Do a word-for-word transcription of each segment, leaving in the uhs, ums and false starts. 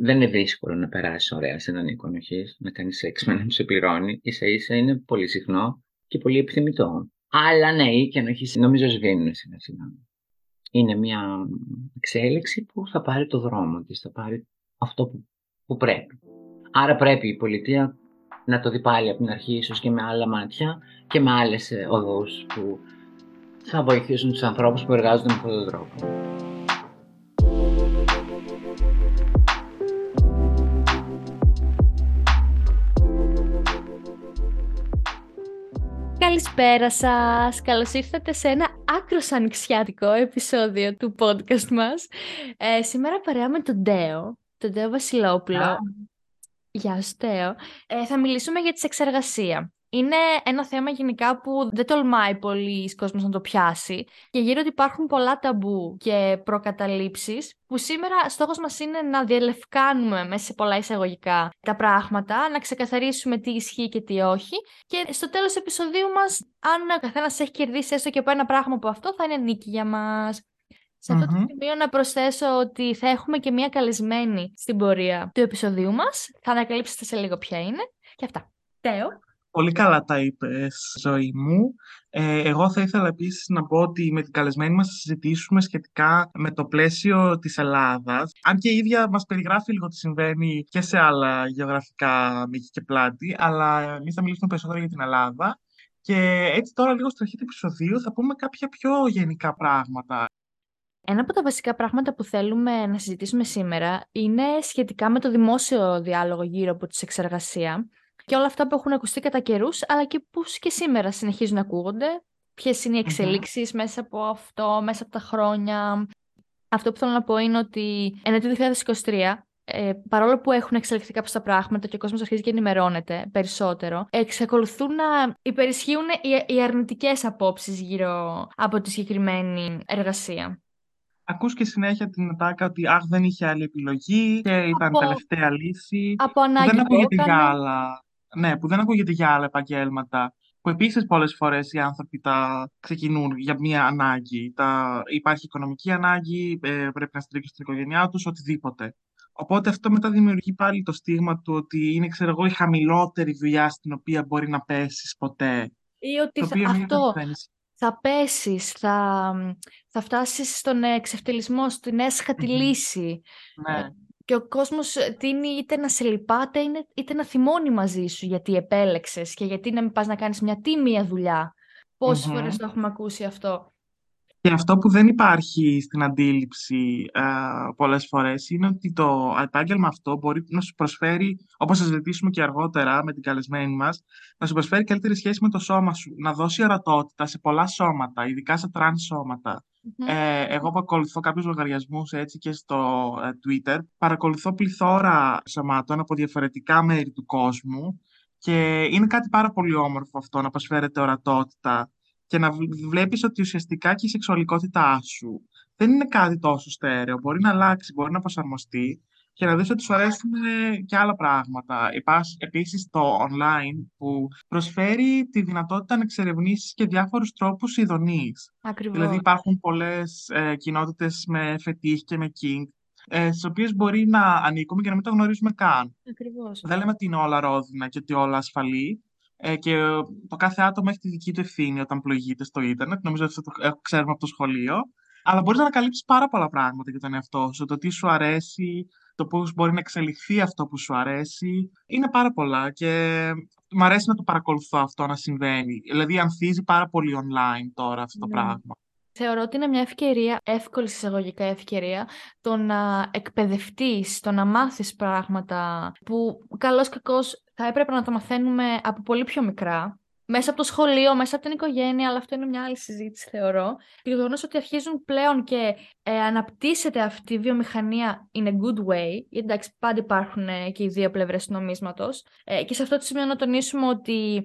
δεν είναι δύσκολο να περάσει ωραία σε έναν οίκο ανοχής, να κάνει σεξ με έναν που σε πληρώνει. Ίσα ίσα είναι πολύ συχνό και πολύ επιθυμητό. Αλλά ναι, οι οίκοι ανοχής νομίζω σβήνουν σιγά σιγά. Είναι μια εξέλιξη που θα πάρει το δρόμο της, θα πάρει αυτό που, που πρέπει. Άρα πρέπει η πολιτεία να το δει πάλι από την αρχή, ίσως και με άλλα μάτια και με άλλες οδούς που θα βοηθήσουν τους ανθρώπους που εργάζονται με αυτόν τον τρόπο. Καλησπέρα σας! Καλώς ήρθατε σε ένα άκρως ανοιξιάτικο επεισόδιο του podcast μας. Ε, σήμερα παρέα με τον Τέο, τον Τέο Βασιλόπουλο. Ah. Γεια σου, Τέο. Ε, θα μιλήσουμε για τη σεξεργασία. Είναι ένα θέμα γενικά που δεν τολμάει πολλοί κόσμος να το πιάσει και γύρω ότι υπάρχουν πολλά ταμπού και προκαταλήψεις που σήμερα στόχος μας είναι να διαλευκάνουμε μέσα σε πολλά εισαγωγικά τα πράγματα, να ξεκαθαρίσουμε τι ισχύει και τι όχι και στο τέλος του επεισοδίου μας, αν ο καθένας έχει κερδίσει έστω και από ένα πράγμα από αυτό, θα είναι νίκη για μας. Σε αυτό mm-hmm. το σημείο να προσθέσω ότι θα έχουμε και μία καλεσμένη στην πορεία του επεισοδίου μας. Θα ανακαλύψετε σε λίγο ποια είναι και αυτά. Τέο. Πολύ καλά τα είπες, Ζωή μου. Ε, εγώ θα ήθελα επίσης να πω ότι με την καλεσμένη μας θα συζητήσουμε σχετικά με το πλαίσιο της Ελλάδας. Αν και η ίδια μας περιγράφει λίγο τι συμβαίνει και σε άλλα γεωγραφικά μήκη και πλάτη, αλλά εμείς θα μιλήσουμε περισσότερο για την Ελλάδα. Και έτσι τώρα λίγο στην αρχή του επεισοδίου θα πούμε κάποια πιο γενικά πράγματα. Ένα από τα βασικά πράγματα που θέλουμε να συζητήσουμε σήμερα είναι σχετικά με το δημόσιο διάλογο γύρω από τη σεξεργασία και όλα αυτά που έχουν ακουστεί κατά καιρούς, αλλά και που και σήμερα συνεχίζουν να ακούγονται. Ποιες είναι οι εξελίξεις mm-hmm. μέσα από αυτό, μέσα από τα χρόνια. Αυτό που θέλω να πω είναι ότι εν το είκοσι είκοσι τρία, ε, παρόλο που έχουν εξελιχθεί κάπως τα πράγματα και ο κόσμος αρχίζει και ενημερώνεται περισσότερο, εξακολουθούν να υπερισχύουν οι, οι αρνητικές απόψεις γύρω από τη συγκεκριμένη εργασία. Ακούς και συνέχεια την ατάκα ότι αχ, δεν είχε άλλη επιλογή και ήταν από... τελευταία λύση. Από ανάγκη που δεν ακούγεται έκανε. για άλλα. Ναι, που δεν ακούγεται για άλλα επαγγέλματα. Που επίσης πολλές φορές οι άνθρωποι τα ξεκινούν για μία ανάγκη. Τα... Υπάρχει οικονομική ανάγκη, ε, πρέπει να στηρίξουν την οικογένειά τους, οτιδήποτε. Οπότε αυτό μετά δημιουργεί πάλι το στίγμα του ότι είναι, ξέρω εγώ, η χαμηλότερη δουλειά στην οποία μπορεί να πέσεις ποτέ. Ή ότι θα... αυτό θα πέσεις, θα, θα φτάσεις στον εξευτελισμό, στην έσχατη mm-hmm. λύση. Ναι. Ε, και ο κόσμος τείνει είτε να σε λυπάται είτε να θυμώνει μαζί σου γιατί επέλεξες και γιατί να μην πας να κάνεις μια τίμια δουλειά. Πόσες mm-hmm. φορές το έχουμε ακούσει αυτό. Και αυτό που δεν υπάρχει στην αντίληψη ε, πολλές φορές είναι ότι το επάγγελμα αυτό μπορεί να σου προσφέρει, όπως θα συζητήσουμε και αργότερα με την καλεσμένη μας, να σου προσφέρει καλύτερη σχέση με το σώμα σου, να δώσει ορατότητα σε πολλά σώματα, ειδικά σε τρανς σώματα. Mm-hmm. Ε, εγώ παρακολουθώ κάποιους λογαριασμούς έτσι και στο ε, Twitter, παρακολουθώ πληθώρα σωμάτων από διαφορετικά μέρη του κόσμου και είναι κάτι πάρα πολύ όμορφο αυτό, να προσφέρεται ορατότητα και να βλέπεις ότι ουσιαστικά και η σεξουαλικότητά σου δεν είναι κάτι τόσο στέρεο. Μπορεί να αλλάξει, μπορεί να προσαρμοστεί και να δεις ότι σου αρέσουν και άλλα πράγματα. Υπάρχει επίσης το online που προσφέρει τη δυνατότητα να εξερευνήσεις και διάφορους τρόπους ειδονής. Ακριβώς. Δηλαδή υπάρχουν πολλές ε, κοινότητες με φετίχ και με kink, ε, στις οποίες μπορεί να ανήκουμε και να μην το γνωρίζουμε καν. Ακριβώς. Δεν λέμε ότι είναι όλα ρόδινα και ότι όλα ασφαλή. Ε, και το κάθε άτομο έχει τη δική του ευθύνη όταν πλοηγείται στο ίντερνετ. Νομίζω ότι αυτό το ξέρουμε από το σχολείο. Αλλά μπορείς να ανακαλύψεις πάρα πολλά πράγματα για τον εαυτό σου. Το τι σου αρέσει, το πώς μπορεί να εξελιχθεί αυτό που σου αρέσει. Είναι πάρα πολλά και μου αρέσει να το παρακολουθώ αυτό να συμβαίνει. Δηλαδή ανθίζει πάρα πολύ online τώρα αυτό το ναι. πράγμα. Θεωρώ ότι είναι μια ευκαιρία, εύκολη εισαγωγικά ευκαιρία, το να εκπαιδευτείς, το να μάθεις πράγματα που καλώς κακώς θα έπρεπε να τα μαθαίνουμε από πολύ πιο μικρά, μέσα από το σχολείο, μέσα από την οικογένεια, αλλά αυτό είναι μια άλλη συζήτηση θεωρώ. Και το γεγονός ότι αρχίζουν πλέον και ε, αναπτύσσεται αυτή η βιομηχανία in a good way, γιατί εντάξει πάντα υπάρχουν ε, και οι δύο πλευρές του νομίσματος, ε, και σε αυτό το σημείο να τονίσουμε ότι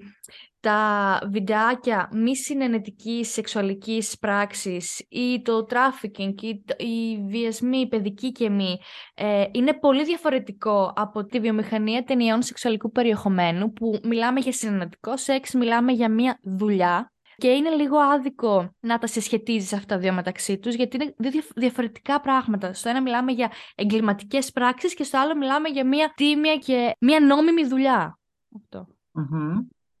τα βιντεάκια μη συνενετικής σεξουαλικής πράξης ή το trafficking ή οι βιασμοί παιδικοί και μη ε, είναι πολύ διαφορετικό από τη βιομηχανία ταινιών σεξουαλικού περιεχομένου που μιλάμε για συνενετικό σεξ, μιλάμε για μια δουλειά Και είναι λίγο άδικο να τα συσχετίζεις αυτά τα δύο μεταξύ τους, γιατί είναι δύο διαφορετικά πράγματα. Στο ένα μιλάμε για εγκληματικές πράξεις και στο άλλο μιλάμε για μια τίμια και μια νόμιμη δουλειά. Αυτό. Mm-hmm.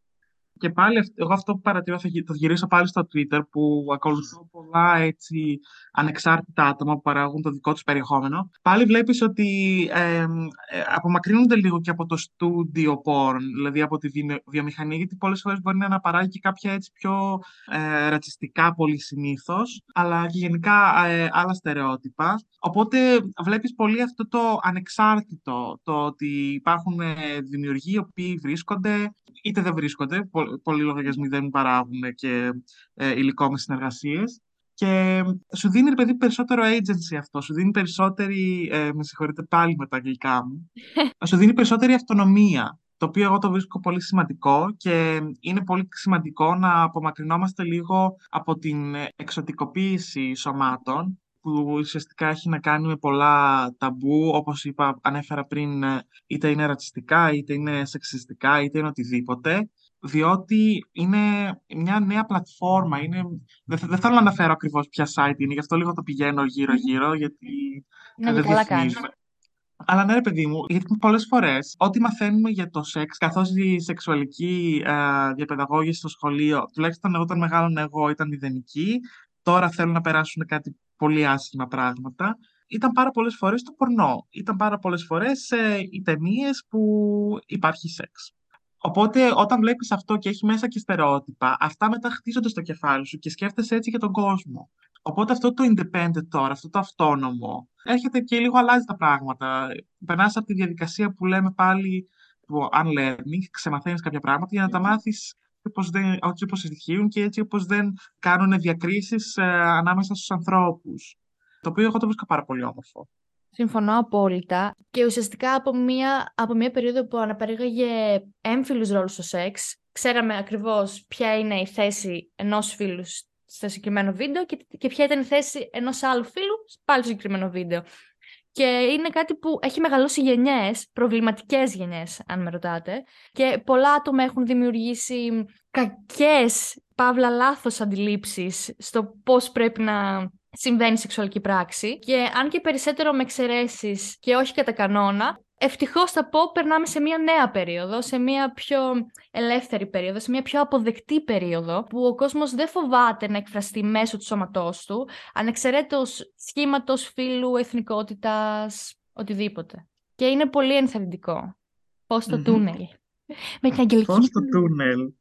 Και πάλι εγώ αυτό που παρατηρώ θα το γυρίσω πάλι στο Twitter, που ακολουθώ πολλά έτσι ανεξάρτητα άτομα που παράγουν το δικό τους περιεχόμενο. Πάλι βλέπεις ότι ε, ε, απομακρύνονται λίγο και από το studio porn, δηλαδή από τη βιομηχανία, γιατί πολλές φορές μπορεί να αναπαράγει και κάποια έτσι πιο ε, ρατσιστικά πολυσυνήθως, αλλά και γενικά ε, άλλα στερεότυπα. Οπότε βλέπεις πολύ αυτό το ανεξάρτητο, το ότι υπάρχουν ε, δημιουργοί οι οποίοι βρίσκονται είτε δεν βρίσκονται, πο- πολλοί λογαριασμοί δεν παράγουν και ε, υλικό με συνεργασίες, και σου δίνει, ρε παιδί, περισσότερο agency αυτό, σου δίνει περισσότερη, ε, με συγχωρείτε πάλι με τα αγγλικά μου, σου δίνει περισσότερη αυτονομία, το οποίο εγώ το βρίσκω πολύ σημαντικό, και είναι πολύ σημαντικό να απομακρυνόμαστε λίγο από την εξωτικοποίηση σωμάτων, που ουσιαστικά έχει να κάνει με πολλά ταμπού, όπως είπα, ανέφερα πριν, είτε είναι ρατσιστικά, είτε είναι σεξιστικά, είτε είναι οτιδήποτε, διότι είναι μια νέα πλατφόρμα. Είναι... Δεν, δεν θέλω να αναφέρω ακριβώς ποια site είναι, γι' αυτό λίγο το πηγαίνω γύρω-γύρω, γιατί Ναι, δεν καλά κάνεις. διαφημίζουμε. Αλλά ναι, ρε παιδί μου, γιατί πολλές φορές ό,τι μαθαίνουμε για το σεξ, καθώς η σεξουαλική α, διαπαιδαγώγηση στο σχολείο, τουλάχιστον εγώ όταν μεγάλωνα εγώ, ήταν μηδενική, τώρα θέλουν να περάσουν κάτι πολύ άσχημα πράγματα, ήταν πάρα πολλές φορές το πορνό. Ήταν πάρα πολλές φορές ε, οι ταινίες που υπάρχει σεξ. Οπότε, όταν βλέπεις αυτό και έχει μέσα και στερεότυπα, αυτά μετά χτίζονται στο κεφάλι σου και σκέφτεσαι έτσι για τον κόσμο. Οπότε αυτό το independent τώρα, αυτό το αυτόνομο, έρχεται και λίγο αλλάζει τα πράγματα. Περνάς από τη διαδικασία που λέμε πάλι του unlearning, ξεμαθαίνεις κάποια πράγματα για να τα μάθεις όπως δεν, έτσι όπως ισχύουν και έτσι όπως δεν κάνουν διακρίσεις ε, ανάμεσα στους ανθρώπους. Το οποίο εγώ το βρίσκω πάρα πολύ όμορφο. Συμφωνώ απόλυτα. Και ουσιαστικά από μια, από μια περίοδο που αναπαρήγαγε έμφυλους ρόλους στο σεξ, ξέραμε ακριβώς ποια είναι η θέση ενός φίλου στο συγκεκριμένο βίντεο και, και ποια ήταν η θέση ενός άλλου φίλου πάλι στο συγκεκριμένο βίντεο. Και είναι κάτι που έχει μεγαλώσει γενιές, προβληματικές γενιές, αν με ρωτάτε. Και πολλά άτομα έχουν δημιουργήσει κακές, παύλα λάθος αντιλήψεις στο πώς πρέπει να συμβαίνει σεξουαλική πράξη. Και αν και περισσότερο με εξαιρέσεις και όχι κατά κανόνα, ευτυχώς θα πω περνάμε σε μια νέα περίοδο, σε μια πιο ελεύθερη περίοδο, σε μια πιο αποδεκτή περίοδο, που ο κόσμος δεν φοβάται να εκφραστεί μέσω του σώματός του, ανεξαιρέτως σχήματος, φύλου, εθνικότητας, οτιδήποτε. Και είναι πολύ ενθαρρυντικό. Πώς το mm-hmm. τούνελ. Με την αγγελική. Πώς το τούνελ.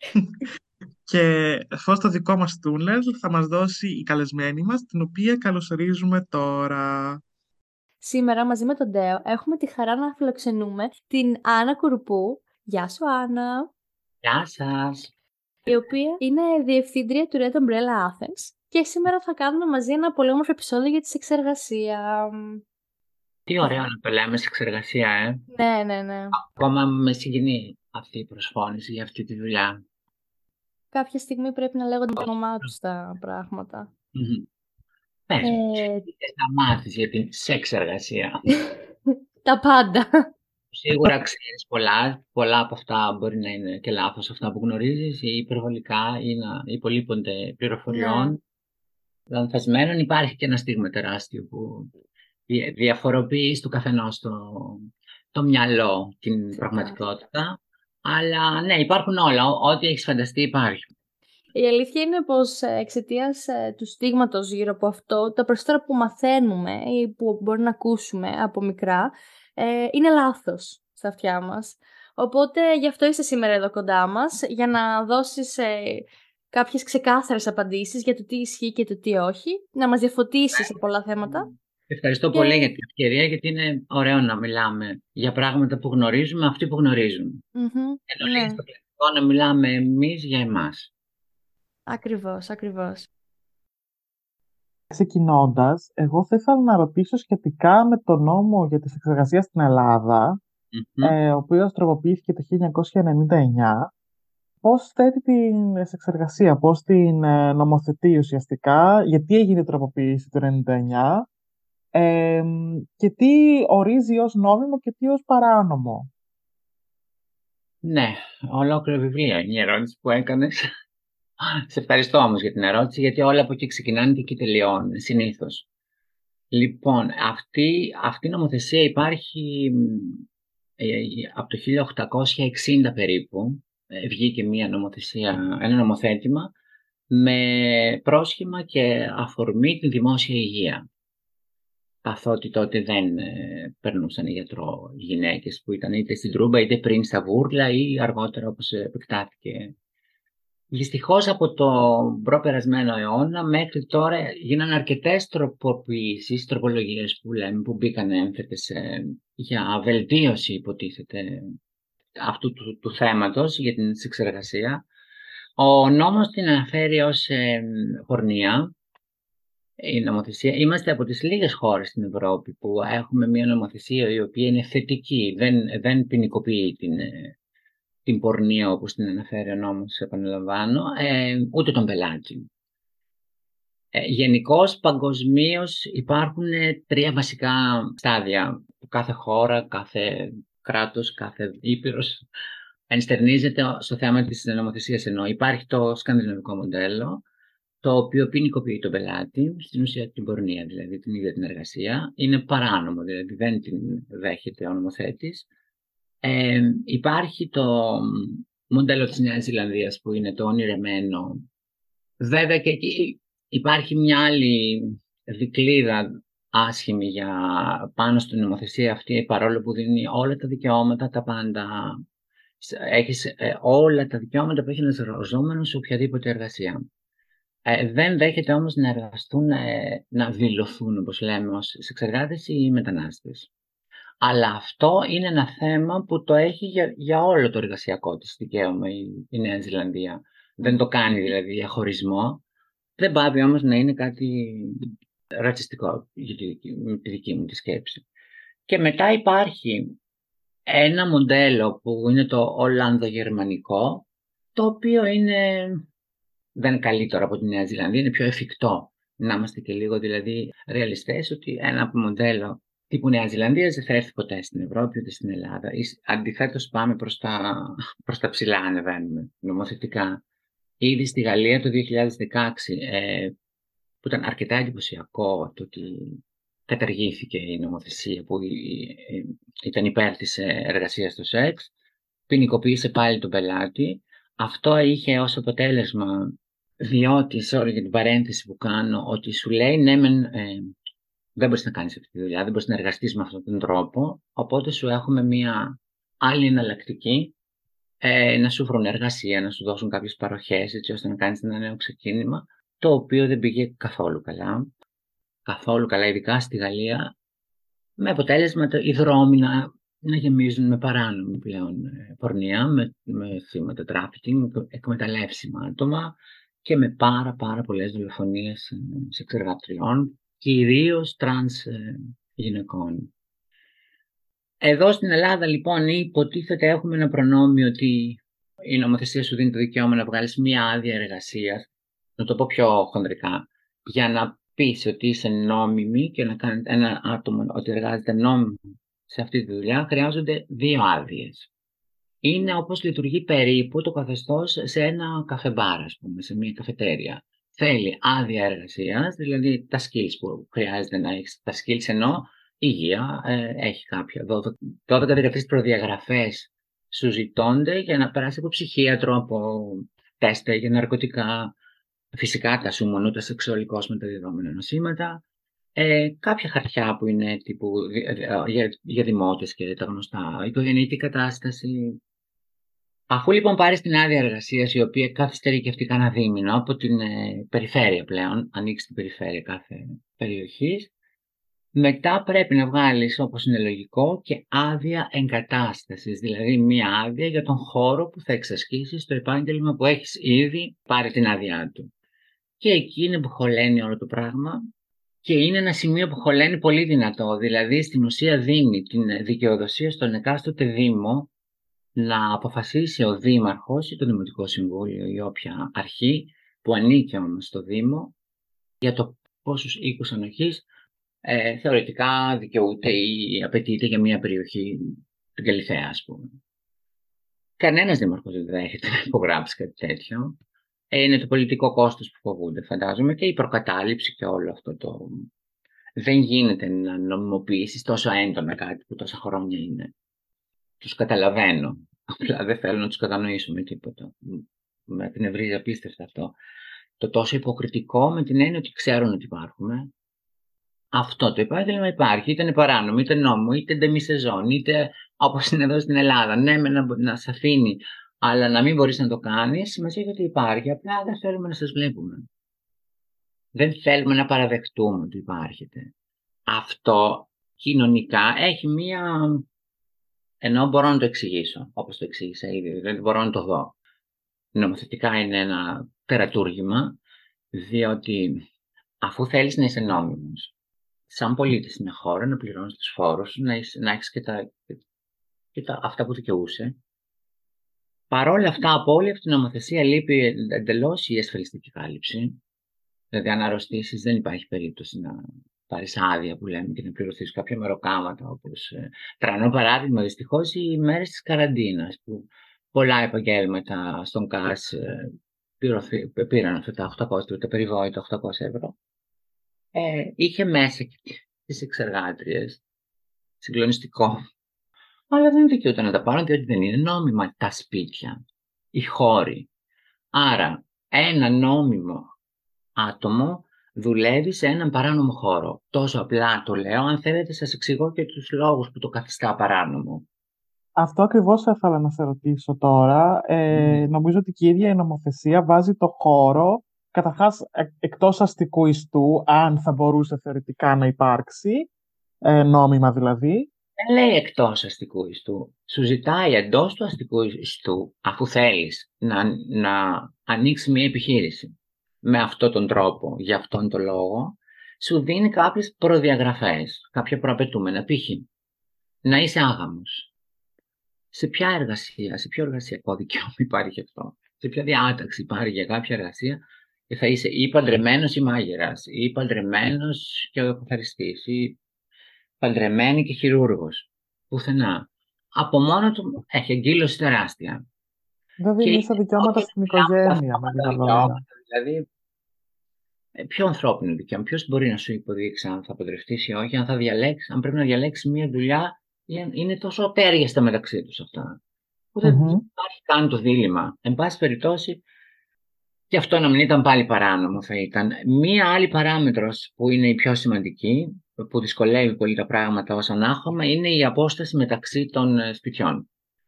Και φως το δικό μας τούνελ θα μας δώσει η καλεσμένη μας, την οποία καλωσορίζουμε τώρα. Σήμερα μαζί με τον Ντέο έχουμε τη χαρά να φιλοξενούμε την Άννα Κουρουπού. Γεια σου, Άννα. Γεια σας. Η οποία είναι διευθύντρια του Red Umbrella Athens και σήμερα θα κάνουμε μαζί ένα πολύ όμορφο επεισόδιο για τη σεξεργασία. Τι ωραίο να το λέμε σεξεργασία, ε. Ναι, ναι, ναι. Ακόμα με συγκινεί αυτή η προσφώνηση για αυτή τη δουλειά. Κάποια στιγμή πρέπει να λέγονται το όνομά τους τα πράγματα. Mm-hmm. Πες μου, ε... θες να μάθεις για την σεξεργασία. Τα πάντα. Σίγουρα ξέρεις πολλά, πολλά από αυτά μπορεί να είναι και λάθος αυτά που γνωρίζεις ή υπερβολικά ή να υπολείπονται πληροφοριών. Ναι. Λανθασμένων. Υπάρχει και ένα στίγμα τεράστιο που διαφοροποιεί του καθενός το, το μυαλό, την yeah. πραγματικότητα. Αλλά ναι, υπάρχουν όλα. Ό,τι έχεις φανταστεί υπάρχει. Η αλήθεια είναι πως εξαιτίας του στίγματος γύρω από αυτό, τα περισσότερα που μαθαίνουμε ή που μπορεί να ακούσουμε από μικρά, είναι λάθος στα αυτιά μας. Οπότε γι' αυτό είσαι σήμερα εδώ κοντά μας, για να δώσεις κάποιες ξεκάθαρες απαντήσεις για το τι ισχύει και το τι όχι, να μας διαφωτίσεις σε πολλά θέματα. Ευχαριστώ και... πολύ για την ευκαιρία, γιατί είναι ωραίο να μιλάμε για πράγματα που γνωρίζουμε αυτοί που γνωρίζουν. Mm-hmm, Ενώ ναι. στο πληθυντικό να μιλάμε εμείς για εμάς. Ακριβώς, ακριβώς. Ξεκινώντας, εγώ θα ήθελα να ρωτήσω σχετικά με το νόμο για τη σεξεργασία στην Ελλάδα, mm-hmm. ε, ο οποίος τροποποιήθηκε το χίλια εννιακόσια ενενήντα εννιά. Πώς θέτει την σεξεργασία, πώς την ε, νομοθετεί ουσιαστικά, γιατί έγινε η τροποποίηση του ενενήντα εννιά ε, και τι ορίζει ως νόμιμο και τι ως παράνομο. Ναι, ολόκληρο βιβλίο είναι η ερώτηση που έκανες. Σε ευχαριστώ όμως για την ερώτηση, γιατί όλα από εκεί ξεκινάνε και εκεί τελειώνουν, συνήθως. Λοιπόν, αυτή, αυτή η νομοθεσία υπάρχει ε, από το χίλια οκτακόσια εξήντα περίπου. Ε, βγήκε μια νομοθεσία, ένα νομοθέτημα με πρόσχημα και αφορμή τη δημόσια υγεία. Καθότι τότε δεν ε, περνούσαν γιατρό γυναίκες που ήταν είτε στην Τρούμπα είτε πριν στα Βούρλα ή αργότερα όπως επεκτάθηκε. Δυστυχώς από το προπερασμένο αιώνα μέχρι τώρα γίνανε αρκετές τροποποιήσεις, τροπολογίες που λέμε, που μπήκαν έμφετες ε, για βελτίωση υποτίθεται αυτού του, του θέματος για την εξεργασία. Ο νόμος την αναφέρει ως ε, πορνεία. Η νομοθεσία. Είμαστε από τις λίγες χώρες στην Ευρώπη που έχουμε μια νομοθεσία η οποία είναι θετική, δεν, δεν ποινικοποιεί την, την πορνεία όπως την αναφέρει ο νόμος, επαναλαμβάνω, ε, ούτε τον πελάτη. Ε, γενικώς, παγκοσμίως υπάρχουν τρία βασικά στάδια που κάθε χώρα, κάθε κράτος, κάθε ήπειρος ενστερνίζεται στο θέμα της νομοθεσίας. Ενώ υπάρχει το σκανδιναβικό μοντέλο, το οποίο ποινικοποιεί τον πελάτη, στην ουσία την πορνεία, δηλαδή την ίδια την εργασία. Είναι παράνομο, δηλαδή δεν την δέχεται ο νομοθέτης. Ε, υπάρχει το μοντέλο της Νέας Ζηλανδίας που είναι το ονειρεμένο. Βέβαια και εκεί υπάρχει μια άλλη δικλείδα άσχημη για πάνω στην νομοθεσία αυτή, παρόλο που δίνει όλα τα δικαιώματα, τα πάντα. Έχεις ε, όλα τα δικαιώματα που έχει ένας εργαζόμενος σε οποιαδήποτε εργασία. Ε, δεν δέχεται όμως να εργαστούν, ε, να δηλωθούν, όπως λέμε, ως σεξεργάτες ή μετανάστες. Αλλά αυτό είναι ένα θέμα που το έχει για, για όλο το εργασιακό της δικαίωμα η, η Νέα Ζηλανδία. Δεν το κάνει δηλαδή διαχωρισμό. Δεν πάβει όμως να είναι κάτι ρατσιστικό για τη, με τη δική μου τη σκέψη. Και μετά υπάρχει ένα μοντέλο που είναι το Ολλανδογερμανικό, το οποίο είναι... δεν είναι καλύτερο από τη Νέα Ζηλανδία, είναι πιο εφικτό. Να είμαστε και λίγο δηλαδή ρεαλιστές ότι ένα μοντέλο τύπου Νέα Ζηλανδία δεν θα έρθει ποτέ στην Ευρώπη ούτε στην Ελλάδα. Αντιθέτως πάμε προς τα, προς τα ψηλά, ανεβαίνουμε νομοθετικά. Ήδη στη Γαλλία το δύο χιλιάδες δεκαέξι, ε, που ήταν αρκετά εντυπωσιακό το ότι καταργήθηκε η νομοθεσία που ήταν υπέρ της εργασίας στο σεξ, ποινικοποίησε πάλι τον πελάτη. Αυτό είχε ως αποτέλεσμα, διότι, sorry για την παρένθεση που κάνω, ότι σου λέει ναι, μεν, ε, δεν μπορείς να κάνεις αυτή τη δουλειά, δεν μπορείς να εργαστείς με αυτόν τον τρόπο, οπότε σου έχουμε μια άλλη εναλλακτική, ε, να σου βρουν εργασία, να σου δώσουν κάποιες παροχές, έτσι ώστε να κάνεις ένα νέο ξεκίνημα, το οποίο δεν πήγε καθόλου καλά, καθόλου καλά, ειδικά στη Γαλλία, με αποτέλεσμα οι δρόμοι να, να γεμίζουν με παράνομη πλέον πορνεία, με, με θύματα τράφικινγκ, εκμεταλλεύσιμα άτομα και με πάρα πάρα πολλές δολοφονίες σεξεργατριών, κυρίως τρανς ε, γυναικών. Εδώ στην Ελλάδα λοιπόν υποτίθεται έχουμε ένα προνόμιο ότι η νομοθεσία σου δίνει το δικαίωμα να βγάλεις μία άδεια εργασίας, να το πω πιο χονδρικά, για να πεις ότι είσαι νόμιμη και να κάνει ένα άτομο ότι εργάζεται νόμιμα σε αυτή τη δουλειά, χρειάζονται δύο άδειες. Είναι όπως λειτουργεί περίπου το καθεστώς σε ένα καφεμπάρ, ας πούμε, σε μια καφετέρια. Θέλει άδεια εργασίας, δηλαδή τα skills που χρειάζεται να έχεις. Τα skills ενώ υγεία ε, έχει κάποια. δώδεκα δεκατρείς προδιαγραφές σου ζητώνται για να περάσει από ψυχίατρο, από τεστ για ναρκωτικά. Φυσικά τα σούμονου, τα σεξουαλικώς μεταδιδόμενα νοσήματα. Ε, κάποια χαρτιά που είναι τύπου για, για δημότες και τα γνωστά, οικογενειακή κατάσταση. Αφού λοιπόν πάρεις την άδεια εργασίας, η οποία καθυστερεί και αυτή κάνα δίμηνο από την ε, περιφέρεια πλέον, ανοίξει την περιφέρεια κάθε περιοχής, μετά πρέπει να βγάλεις, όπως είναι λογικό, και άδεια εγκατάστασης, δηλαδή μία άδεια για τον χώρο που θα εξασκήσεις το επάγγελμα που έχεις ήδη πάρει την άδειά του. Και εκεί είναι που χωλαίνει όλο το πράγμα. Και είναι ένα σημείο που χωλαίνει πολύ δυνατό, δηλαδή στην ουσία δίνει την δικαιοδοσία στον εκάστοτε δήμο να αποφασίσει ο δήμαρχος ή το Δημοτικό Συμβούλιο ή όποια αρχή που ανήκει όμως στο Δήμο για το πόσους οίκους ανοχής ε, θεωρητικά δικαιούται ή απαιτείται για μια περιοχή, την Καλυθέα ας πούμε. Κανένας δήμαρχος δεν δέχεται να υπογράψει κάτι τέτοιο. είναι το πολιτικό κόστος που φοβούνται, φαντάζομαι, και η προκατάληψη και όλο αυτό το... Δεν γίνεται να νομιμοποιήσεις τόσο έντονα κάτι που τόσα χρόνια είναι. Τους καταλαβαίνω. Απλά δεν θέλω να τους κατανοήσω με τίποτα. Με εκνευρίζει απίστευτα αυτό. Το τόσο υποκριτικό με την έννοια ότι ξέρουν ότι υπάρχουμε. Αυτό το επάγγελμα υπάρχει, είτε είναι παράνομο, είτε νόμιμο, είτε ντεμισεζόν, είτε όπως είναι εδώ στην Ελλάδα. Ναι, με να, να σε αφήνει, αλλά να μην μπορείς να το κάνεις, σημασία ότι υπάρχει. Απλά δεν θέλουμε να σας βλέπουμε. Δεν θέλουμε να παραδεχτούμε ότι υπάρχετε. Αυτό κοινωνικά έχει μία... Ενώ μπορώ να το εξηγήσω, όπως το εξήγησα ήδη, δηλαδή μπορώ να το δω. Νομοθετικά είναι ένα τερατούργημα, διότι αφού θέλεις να είσαι νόμιμος, σαν πολίτης στην χώρα, να πληρώνεις τους φόρους σου, να, να έχεις και, τα, και τα, αυτά που δικαιούσε. Παρόλα αυτά, από όλη αυτή την νομοθεσία λείπει εντελώς η ασφαλιστική κάλυψη. Δηλαδή, αν αρρωστήσεις, δεν υπάρχει περίπτωση να πάρεις άδεια που λέμε και να πληρωθείς κάποια μεροκάματα. Όπως ε, τρανό παράδειγμα, δυστυχώς, οι μέρες της καραντίνας, που πολλά επαγγέλματα στον ΚΑΣ ε, πληρωθεί, πήραν αυτά τα οκτακόσια, τα περιβόητα οκτακόσια ευρώ. Ε, είχε μέσα και τις εξεργάτριες. Συγκλονιστικό. Αλλά δεν δικαιούται να τα πάρουν, διότι δεν είναι νόμιμα τα σπίτια, οι χώροι. Άρα, ένα νόμιμο άτομο δουλεύει σε έναν παράνομο χώρο. Τόσο απλά το λέω. Αν θέλετε, σας εξηγώ και τους λόγους που το καθιστά παράνομο. Αυτό ακριβώς θα ήθελα να σε ρωτήσω τώρα. Ε, mm. Νομίζω ότι και η ίδια η νομοθεσία βάζει το χώρο, καταρχάς εκ, εκτός αστικού ιστού, αν θα μπορούσε θεωρητικά να υπάρξει, ε, νόμιμα δηλαδή. Δεν λέει εκτός αστικού ιστού. Σου ζητάει εντός του αστικού ιστού, αφού θέλεις να, να ανοίξει μια επιχείρηση με αυτόν τον τρόπο, για αυτόν τον λόγο, σου δίνει κάποιες προδιαγραφές, κάποια προαπαιτούμενα. Π.χ. να είσαι άγαμος. Σε ποια εργασία, σε ποιο εργασιακό δικαίωμα υπάρχει αυτό, σε ποια διάταξη υπάρχει για κάποια εργασία, και θα είσαι ή παντρεμένος ή μάγειρας, ή παντρεμένος και καθαριστής, ή παντρεμένη και χειρούργος. Πουθενά. Από μόνο του έχει εγκύλωση τεράστια. Δεν δίνει ίσα δικαιώματα στην οικογένεια, με λίγα λόγια. Δηλαδή, ποιο ανθρώπινο δικαίωμα, ποιος μπορεί να σου υποδείξει αν θα παντρευτείς ή όχι, αν θα διαλέξεις, αν πρέπει να διαλέξεις μια δουλειά, είναι τόσο απέριαστα μεταξύ τους αυτά. Που δεν mm-hmm. υπάρχει καν το δίλημμα. Εν πάση περιπτώσει, και αυτό να μην ήταν πάλι παράνομο θα ήταν. Μία άλλη παράμετρος που είναι η πιο σημαντική, που δυσκολεύει πολύ τα πράγματα ως ανάγχωμα, είναι η απόσταση μεταξύ των σπιτιών.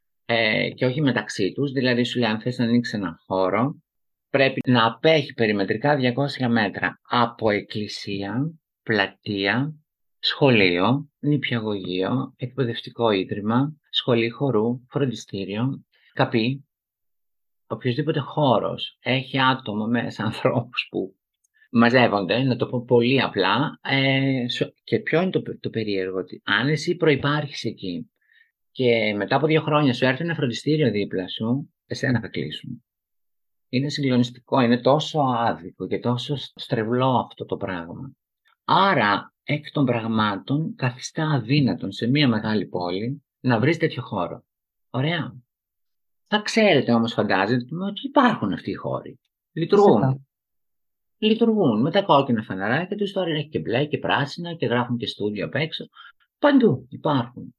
Ε, και όχι μεταξύ τους, δηλαδή σου λέει αν θες να ανοίξεις έναν χώρο, πρέπει να απέχει περιμετρικά διακόσια μέτρα από εκκλησία, πλατεία, σχολείο, νηπιαγωγείο, εκπαιδευτικό ίδρυμα, σχολή χορού, φροντιστήριο, καπί. Οποιοσδήποτε χώρος έχει άτομο μέσα, ανθρώπους που μαζεύονται, να το πω πολύ απλά, ε, και ποιο είναι το, το περίεργο, ότι αν εσύ προϋπάρχεις εκεί και μετά από δύο χρόνια σου έρθει ένα φροντιστήριο δίπλα σου, εσένα θα κλείσουν. Είναι συγκλονιστικό, είναι τόσο άδικο και τόσο στρεβλό αυτό το πράγμα. Άρα, εκ των πραγμάτων, καθιστά αδύνατον σε μια μεγάλη πόλη να βρεις τέτοιο χώρο. Ωραία. Θα ξέρετε όμως, φαντάζεστε, ότι υπάρχουν αυτοί οι χώροι. Λειτουργούν. Σωστά. Λειτουργούν με τα κόκκινα φαναράκια τους, τώρα έχει και μπλε και πράσινα και γράφουν και στούντιο απ' έξω. Παντού υπάρχουν.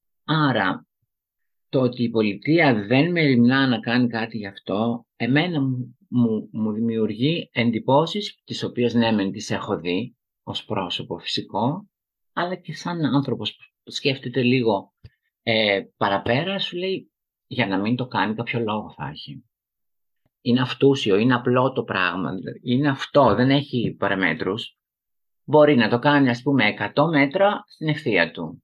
Άρα, το ότι η πολιτεία δεν μεριμνά να κάνει κάτι γι' αυτό, εμένα μου, μου, μου δημιουργεί εντυπώσεις, τις οποίες ναι μεν τις έχω δει ως πρόσωπο φυσικό, αλλά και σαν άνθρωπος που σκέφτεται λίγο ε, παραπέρα, σου λέει για να μην το κάνει κάποιο λόγο θα έχει. Είναι αυτούσιο, είναι απλό το πράγμα, είναι αυτό, δεν έχει παραμέτρους. Μπορεί να το κάνει ας πούμε εκατό μέτρα στην ευθεία του.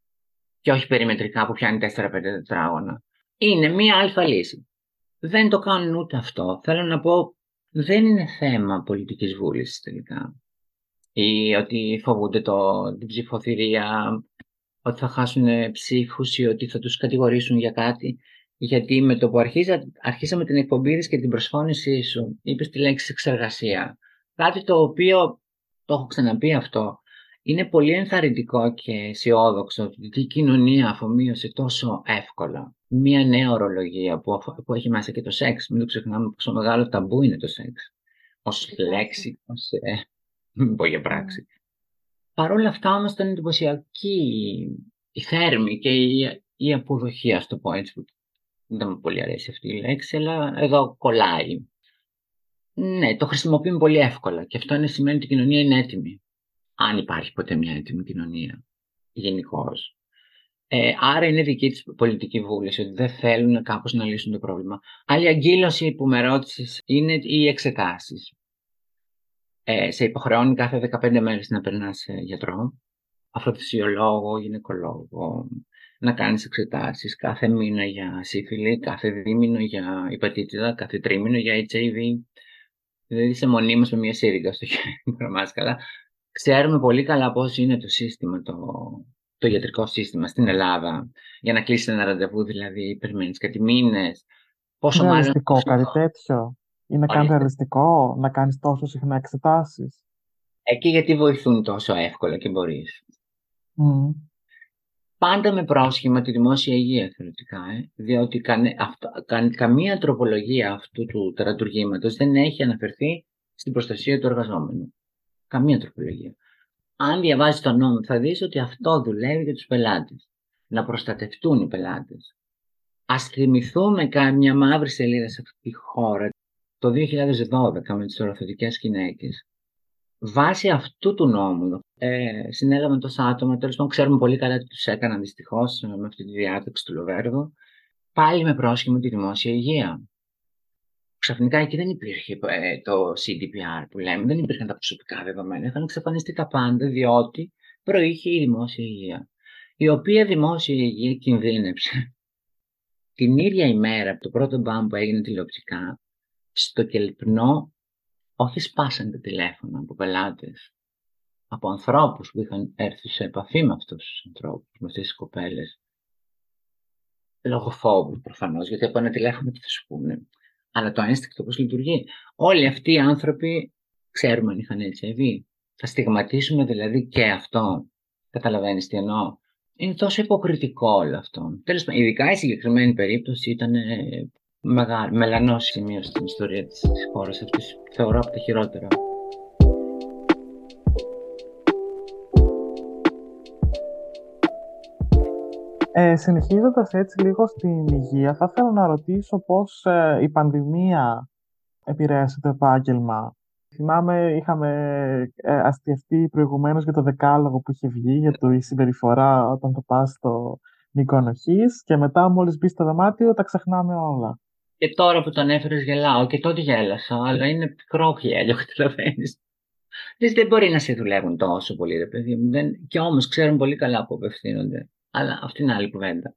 Και όχι περιμετρικά που πιάνει τέσσερα πέντε τετράγωνα. Είναι μία αλφα λύση. Δεν το κάνουν ούτε αυτό. Θέλω να πω, δεν είναι θέμα πολιτικής βούλησης τελικά. Ή ότι φοβούνται το, την ψηφοθυρία, ότι θα χάσουν ψήφους ή ότι θα τους κατηγορήσουν για κάτι. Γιατί με το που αρχίζα, αρχίσαμε την εκπομπή και την προσφώνησή σου, είπες τη λέξη εξεργασία. Κάτι το οποίο, το έχω ξαναπεί αυτό, είναι πολύ ενθαρρυντικό και αισιόδοξο ότι η κοινωνία αφομοίωσε τόσο εύκολα μία νέα ορολογία που, που έχει μέσα και το σεξ. Μην το ξεχνάμε πόσο μεγάλο ταμπού είναι το σεξ. Ως λέξη, ως... Ε, μην πω για πράξη. Mm. Παρ' όλα αυτά όμως ήταν εντυπωσιακή η θέρμη και η, η αποδοχή, ας το πω έτσι, που δεν μου πολύ αρέσει αυτή η λέξη, αλλά εδώ κολλάει. Ναι, το χρησιμοποιούμε πολύ εύκολα και αυτό είναι, σημαίνει ότι η κοινωνία είναι έτοιμη. Αν υπάρχει ποτέ μια έτοιμη κοινωνία, γενικώς. Ε, άρα είναι δική της πολιτική βούληση ότι δεν θέλουν κάπως να λύσουν το πρόβλημα. Άλλη αγκύλωση που με ρώτησες είναι οι εξετάσεις. Ε, σε υποχρεώνει κάθε δεκαπέντε μέρες να περνάς γιατρό, αφροφυσιολόγο, γυναικολόγο, να κάνεις εξετάσεις κάθε μήνα για σύφυλλη, κάθε δίμηνο για υπατήτηδα, κάθε τρίμηνο για έιτς άι βι. Δηλαδή είσαι μονίμως με μια σύριγγα στο χέρι μας καλά. Ξέρουμε πολύ καλά πώς είναι το σύστημα, το, το ιατρικό σύστημα στην Ελλάδα. Για να κλείσεις ένα ραντεβού, δηλαδή, περιμένεις κάτι μήνες. Πόσο είναι μάλλον... ρεαλιστικό κάτι τέτοιο? Είναι καν ρεαλιστικό να κάνεις τόσο συχνά εξετάσεις? Εκεί γιατί βοηθούν τόσο εύκολα και μπορείς. Mm. Πάντα με πρόσχημα τη δημόσια υγεία θεωρητικά, ε, διότι κανε, αυτό, κα, καμία τροπολογία αυτού του τερατουργήματος δεν έχει αναφερθεί στην προστασία του εργαζόμενου. Καμία τροπολογία. Αν διαβάζεις τον νόμο θα δεις ότι αυτό δουλεύει για τους πελάτες. Να προστατευτούν οι πελάτες. Ας θυμηθούμε κάμια μαύρη σελίδα σε αυτή τη χώρα το δύο χιλιάδες δώδεκα με τις οροθετικές γυναίκες. Βάσει αυτού του νόμου ε, συνέλαβαν τόσα άτομα, τέλος πάντων ξέρουμε πολύ καλά τι τους έκαναν δυστυχώς με αυτή τη διάταξη του Λοβέρδου, πάλι με πρόσχημα τη δημόσια υγεία. Ξαφνικά εκεί δεν υπήρχε ε, το σι ντι πι αρ που λέμε, δεν υπήρχαν τα προσωπικά δεδομένα, είχαν εξαφανιστεί τα πάντα διότι προείχε η δημόσια υγεία, η οποία δημόσια υγεία κινδύνεψε την ίδια ημέρα από το πρώτο μπαμ που έγινε τηλεοπτικά, στο Κελπνό, όχι σπάσαν τα τηλέφωνα από πελάτες, από ανθρώπους που είχαν έρθει σε επαφή με αυτούς τους ανθρώπους, με αυτές τις κοπέλες. Λόγω φόβου προφανώς, γιατί από ένα τηλέφωνο τι θα σου πούνε. Αλλά το ένστικτο πώς λειτουργεί. Όλοι αυτοί οι άνθρωποι ξέρουμε αν είχαν έιτς άι βι. Θα στιγματίσουμε δηλαδή και αυτό. Καταλαβαίνεις τι εννοώ. Είναι τόσο υποκριτικό όλο αυτό. Τέλος πάντων, ειδικά η συγκεκριμένη περίπτωση ήταν μεγάλο, μελανό σημείο στην ιστορία της χώρας αυτής. Θεωρώ από τα χειρότερα. Ε, συνεχίζοντας έτσι λίγο στην υγεία, θα ήθελα να ρωτήσω πώς ε, η πανδημία επηρέασε το επάγγελμα. Θυμάμαι, είχαμε ε, αστιευτεί προηγουμένως για το δεκάλογο που είχε βγει, για τη συμπεριφορά όταν το πας στο νοικονοχής και μετά μόλις μπει στο δωμάτιο τα ξεχνάμε όλα. Και τώρα που τον έφερες γελάω και τότε γέλασα, αλλά είναι πικρό γέλιο, καταλαβαίνεις. Δεν μπορεί να σε δουλεύουν τόσο πολύ, ρε παιδί μου. Δεν... Και όμως ξέρουν πολύ καλά που απευθύνονται. Αλλά αυτή είναι άλλη κουβέντα.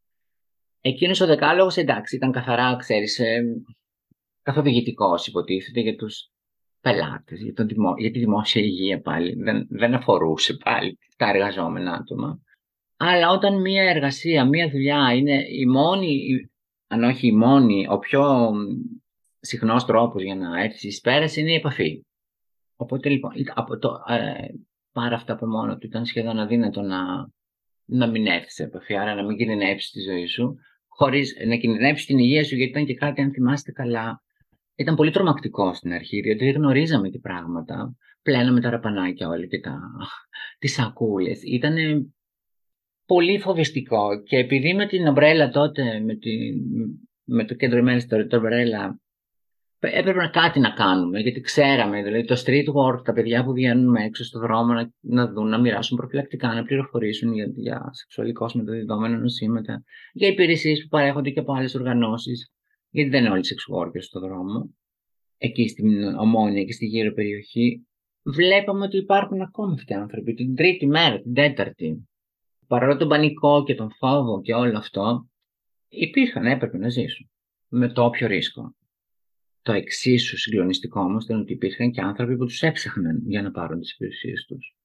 Εκείνος ο δεκάλογος, εντάξει, ήταν καθαρά, ξέρεις, ε, καθοδηγητικός υποτίθεται για τους πελάτες, για, το δημο... για τη δημόσια υγεία πάλι. Δεν, δεν αφορούσε πάλι τα εργαζόμενα άτομα. Αλλά όταν μία εργασία, μία δουλειά είναι η μόνη, αν όχι η μόνη, ο πιο συχνός τρόπος για να έρθει εις πέρας είναι η επαφή. Οπότε λοιπόν, από το, ε, πάρα αυτά από μόνο του ήταν σχεδόν αδύνατο να, να μην έρθεις σε επαφή, άρα να μην κινδυνεύσεις τη ζωή σου, χωρίς να κινδυνεύσεις την υγεία σου, γιατί ήταν και κάτι, αν θυμάστε καλά, ήταν πολύ τρομακτικό στην αρχή, διότι δεν γνωρίζαμε τι πράγματα, πλέναμε τα ραπανάκια όλοι και τα, τις σακούλες. Ήταν πολύ φοβιστικό και επειδή με την ομπρέλα τότε, με, τη, με το κέντρο ημέρας το ομπρέλα, έπρεπε κάτι να κάνουμε, γιατί ξέραμε, δηλαδή το street work, τα παιδιά που βγαίνουν έξω στον δρόμο να, να δουν, να μοιράσουν προφυλακτικά, να πληροφορήσουν για, για σεξουαλικώς μεταδιδόμενα νοσήματα, για υπηρεσίες που παρέχονται και από άλλες οργανώσεις, γιατί δεν είναι όλοι sex workers στον δρόμο, εκεί στην Ομόνια και στη γύρω περιοχή. Βλέπαμε ότι υπάρχουν ακόμα αυτοί οι άνθρωποι, την τρίτη μέρα, την τέταρτη. Παρόλο τον πανικό και τον φόβο και όλο αυτό, υπήρχαν, έπρεπε να ζήσουν με το όποιο ρίσκο. Το εξίσου συγκλονιστικό όμως ήταν ότι υπήρχαν και άνθρωποι που τους έψαχναν για να πάρουν τις υπηρεσίες τους.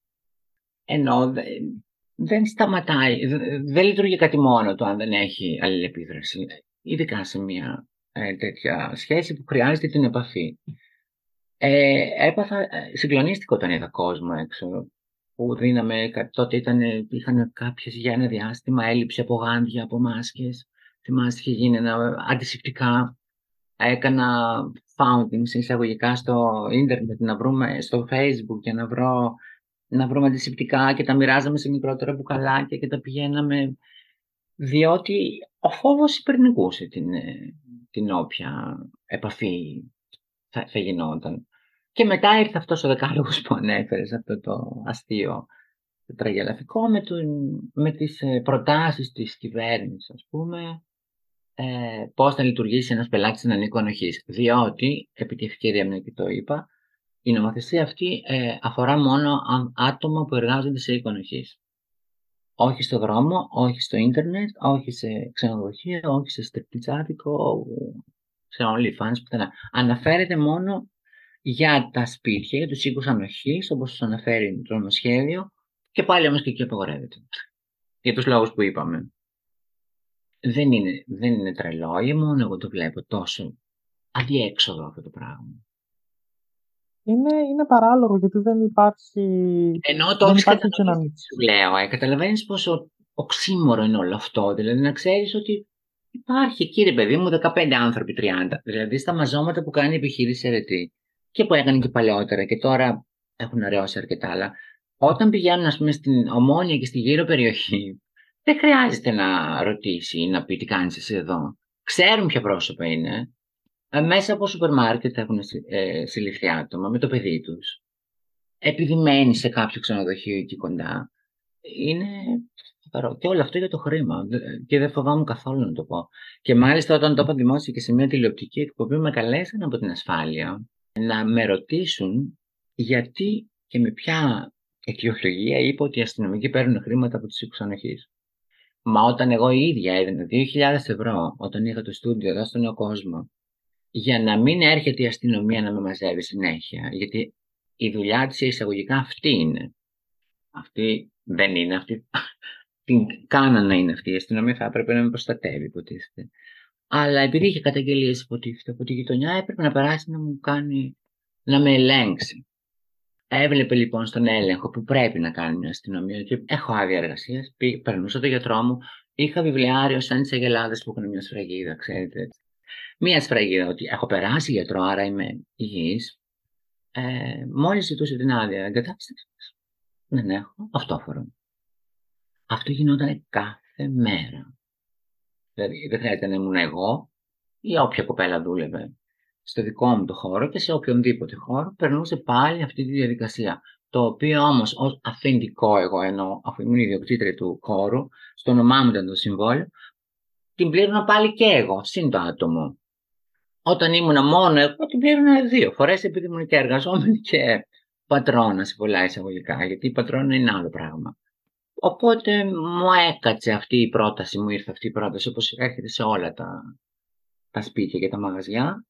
Ενώ δε, δεν σταματάει, δε, δεν λειτουργεί κάτι μόνο το αν δεν έχει αλληλεπίδραση. Ειδικά σε μια ε, τέτοια σχέση που χρειάζεται την επαφή. Ε, έπαθα, συγκλονίστηκα όταν είδα κόσμο έξω. που δίναμε, τότε ήταν, είχαν κάποιες για ένα διάστημα έλλειψη από γάντια, από μάσκες. Θυμάστε, είχε γίνει ένα αντισηπτικά. Έκανα founding εισαγωγικά στο ίντερνετ, να βρούμε στο Facebook και να, βρω, να βρούμε αντισηπτικά και τα μοιράζαμε σε μικρότερα μπουκαλάκια και τα πηγαίναμε, διότι ο φόβος υπερνικούσε την, την όποια επαφή θα, θα γινόταν. Και μετά ήρθε αυτός ο δεκάλογος που ανέφερες, αυτό το αστείο, το τραγελαφικό, με, τον, με τις προτάσεις της κυβέρνησης, ας πούμε, ε, πώς θα λειτουργήσει ένας πελάτης στην οίκο ανοχής. Διότι, επί τη ευκαιρία μου και το είπα, η νομοθεσία αυτή ε, αφορά μόνο άτομα που εργάζονται σε οίκο ανοχής. Όχι στο δρόμο, όχι στο ίντερνετ, όχι σε ξενοδοχεία, όχι σε στριπτιτσάδικο, σε OnlyFans, πουθενά. Αναφέρεται μόνο για τα σπίτια, για τους οίκους ανοχής, όπως τους αναφέρει το νομοσχέδιο, και πάλι όμως και εκεί απαγορεύεται. Για τους λόγους που είπαμε. Δεν είναι, δεν είναι τρελό, ή μόνο εγώ το βλέπω τόσο αδιέξοδο αυτό το πράγμα. Είναι, είναι παράλογο, γιατί δεν υπάρχει. Ενώ το έχεις καταλαβαίνει, σου λέω, ε, καταλαβαίνεις πόσο οξύμορο είναι όλο αυτό. Δηλαδή να ξέρεις ότι υπάρχει εκεί, ρε παιδί μου, δεκαπέντε άνθρωποι, τριάντα. Δηλαδή στα μαζώματα που κάνει η επιχείρηση αιρετή και που έκανε και παλαιότερα και τώρα έχουν αραιώσει αρκετά. Αλλά όταν πηγαίνουν, ας πούμε, στην Ομόνια και στη γύρω περιοχή, δεν χρειάζεται να ρωτήσει ή να πει τι κάνεις εσύ εδώ. Ξέρουν ποια πρόσωπα είναι. Ε, μέσα από σούπερ μάρκετ έχουν ε, συλληφθεί άτομα με το παιδί τους. Επειδή μένει σε κάποιο ξενοδοχείο εκεί κοντά. Είναι καθαρό. Και όλο αυτό για το χρήμα. Και δεν φοβάμαι καθόλου να το πω. Και μάλιστα όταν το είπα δημόσια και σε μια τηλεοπτική εκπομπή, με καλέσαν από την ασφάλεια να με ρωτήσουν γιατί και με ποια αιτιολογία είπα ότι οι αστυνομικοί παίρνουν χρήματα από τους οίκους ανοχής. Μα όταν εγώ η ίδια έδινα δύο χιλιάδες ευρώ, όταν είχα το στούντιο εδώ στον Νέο Κόσμο, για να μην έρχεται η αστυνομία να με μαζεύει συνέχεια, γιατί η δουλειά της εισαγωγικά αυτή είναι. Αυτή δεν είναι αυτή. Την κάναν να είναι αυτή. Η αστυνομία θα έπρεπε να με προστατεύει, υποτίθεται. Αλλά επειδή είχε καταγγελίες, υποτίθεται, από τη γειτονιά, έπρεπε να περάσει να μου κάνει, να με ελέγξει. Έβλεπε λοιπόν στον έλεγχο που πρέπει να κάνει μια αστυνομία. Και έχω άδεια εργασίας. Περνούσα το γιατρό μου. Είχα βιβλιάριο σαν τις αγελάδες που έχουν μια σφραγίδα, ξέρετε. Μια σφραγίδα ότι έχω περάσει γιατρό, άρα είμαι υγιής. Ε, μόλις ζητούσε την άδεια εγκατάστασης, δεν έχω, αυτό φορώ. Αυτό γινόταν κάθε μέρα. Δηλαδή δεν χρειάζεται να ήμουν εγώ ή όποια κοπέλα δούλευε στο δικό μου το χώρο και σε οποιονδήποτε χώρο περνούσε πάλι αυτή τη διαδικασία. Το οποίο όμως ως αφεντικό εγώ, ενώ αφού ήμουν ιδιοκτήτρια του χώρου, στο όνομά μου ήταν το συμβόλαιο, την πλήρωνα πάλι και εγώ, συν το άτομο. Όταν ήμουν μόνο εγώ, την πλήρωνα δύο φορές, επειδή ήμουν και εργαζόμενη και πατρώνα σε πολλά εισαγωγικά, γιατί η πατρώνα είναι άλλο πράγμα. Οπότε μου έκατσε αυτή η πρόταση, μου ήρθε αυτή η πρόταση, όπως έρχεται σε όλα τα, τα σπίτια και τα μαγαζιά.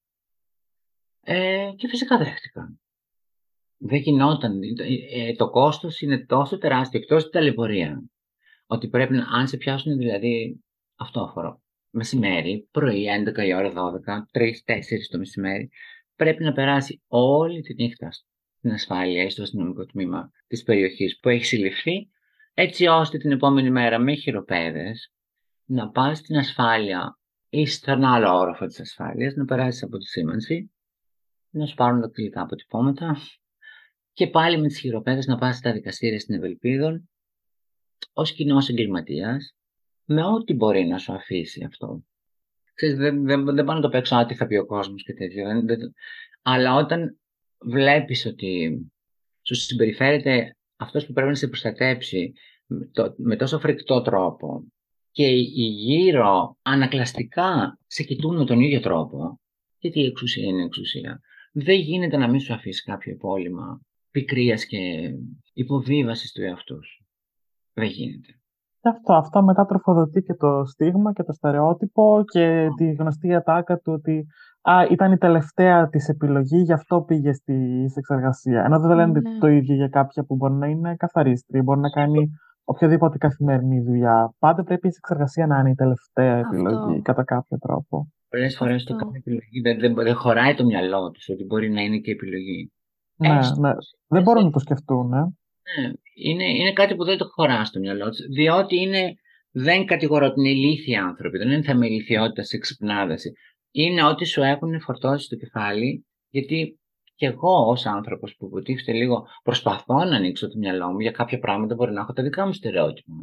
Ε, και φυσικά δέχτηκα. Δεν γινόταν. Ε, το κόστος είναι τόσο τεράστιο, εκτός την ταλαιπωρία, ότι πρέπει να, αν σε πιάσουν δηλαδή αυτόφορο, μεσημέρι, πρωί, έντεκα η ώρα, δώδεκα, τρεις, τέσσερις το μεσημέρι, πρέπει να περάσει όλη τη νύχτα στην ασφάλεια ή στο αστυνομικό τμήμα της περιοχής που έχει συλληφθεί, έτσι ώστε την επόμενη μέρα με χειροπέδες να πας στην ασφάλεια ή στον άλλο όροφο της ασφάλειας, να περάσεις από τη σήμανση, να σου πάρουν δακτυλικά αποτυπώματα και πάλι με τις χειροπέδες να πας στα δικαστήρια στην Ευελπίδων ως κοινός εγκληματίας, με ό,τι μπορεί να σου αφήσει αυτό. Ξέρεις, δεν, δεν, δεν πάω να το παίξω τι θα πει ο κόσμος και τέτοιο. Δεν, δεν, αλλά όταν βλέπεις ότι σου συμπεριφέρεται αυτός που πρέπει να σε προστατέψει με, το, με τόσο φρικτό τρόπο και οι γύρω ανακλαστικά σε κοιτούν με τον ίδιο τρόπο, γιατί η εξουσία είναι εξουσία, δεν γίνεται να μην σου αφήσει κάποιο υπόλοιμα πικρίας και υποβίβασης του εαυτού σου. Δεν γίνεται. Και αυτό, αυτό μετά τροφοδοτεί και το στίγμα και το στερεότυπο και oh. τη γνωστή ατάκα του ότι α, ήταν η τελευταία της επιλογή, γι' αυτό πήγε στη εξεργασία. Ενώ δεν λένε mm. το ίδιο για κάποια που μπορεί να είναι καθαρίστρια, μπορεί να κάνει οποιαδήποτε καθημερινή δουλειά. Πάντα πρέπει η εξεργασία να είναι η τελευταία αυτό. επιλογή, κατά κάποιο τρόπο. Πολλές φορές το κάνει επιλογή. Δεν, δεν, δεν χωράει το μυαλό τους ότι μπορεί να είναι και επιλογή. Ναι, Έστω. ναι. Δεν μπορούν να το σκεφτούν, ε. Ναι. είναι, είναι κάτι που δεν το χωρά στο μυαλό του, διότι είναι, δεν κατηγορώ την ηλίθιοι άνθρωποι, δεν είναι θέμα ηλικιότητας ή εξυπνάδας. Είναι ότι σου έχουν φορτώσει στο κεφάλι, γιατί και εγώ ως άνθρωπος που υποτίθεται λίγο προσπαθώ να ανοίξω το μυαλό μου για κάποια πράγματα, μπορεί να έχω τα δικά μου στερεότυπα.